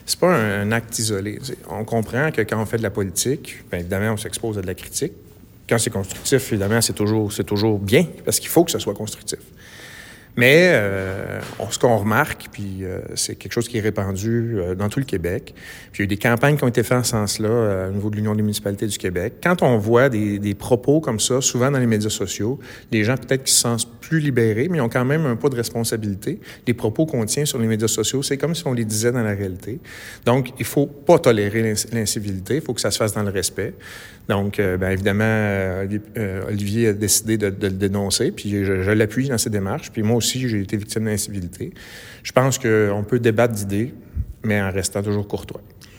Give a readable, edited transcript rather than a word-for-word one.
c'est pas un acte isolé. On comprend que quand on fait de la politique, bien évidemment, on s'expose à de la critique. Quand c'est constructif, évidemment, c'est toujours bien, parce qu'il faut que ce soit constructif. Mais ce qu'on remarque, puis c'est quelque chose qui est répandu dans tout le Québec, puis il y a eu des campagnes qui ont été faites en ce sens-là au niveau de l'Union des municipalités du Québec. Quand on voit des propos comme ça, souvent dans les médias sociaux, les gens peut-être qui se sentent plus libérés, mais ils ont quand même un poids de responsabilité. Les propos qu'on tient sur les médias sociaux, c'est comme si on les disait dans la réalité. Donc, il faut pas tolérer l'incivilité, il faut que ça se fasse dans le respect. Donc, bien évidemment, Olivier a décidé de le dénoncer, puis je l'appuie dans ses démarches. Puis moi aussi, j'ai été victime d'incivilité. Je pense qu'on peut débattre d'idées, mais en restant toujours courtois.